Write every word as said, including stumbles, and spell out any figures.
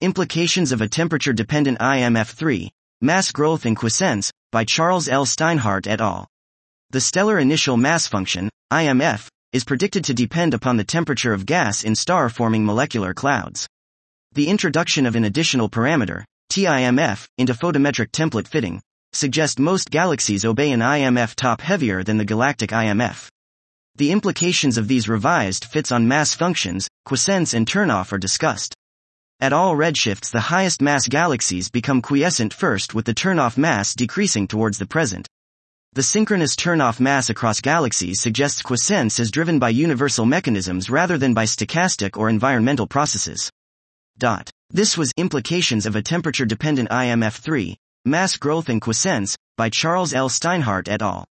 Implications of a Temperature-Dependent I M F three, Mass Growth and Quiescence, by Charles L. Steinhardt et al. The stellar initial mass function, I M F, is predicted to depend upon the temperature of gas in star-forming molecular clouds. The introduction of an additional parameter, T I M F, into photometric template fitting, suggests most galaxies obey an I M F top heavier than the galactic I M F. The implications of these revised fits on mass functions, quiescence and turnoff are discussed. At all redshifts, the highest mass galaxies become quiescent first, with the turnoff mass decreasing towards the present. The synchronous turnoff mass across galaxies suggests quiescence is driven by universal mechanisms rather than by stochastic or environmental processes. Dot. This was Implications of a Temperature-Dependent I M F three, Mass Growth and Quiescence, by Charles L. Steinhardt et al.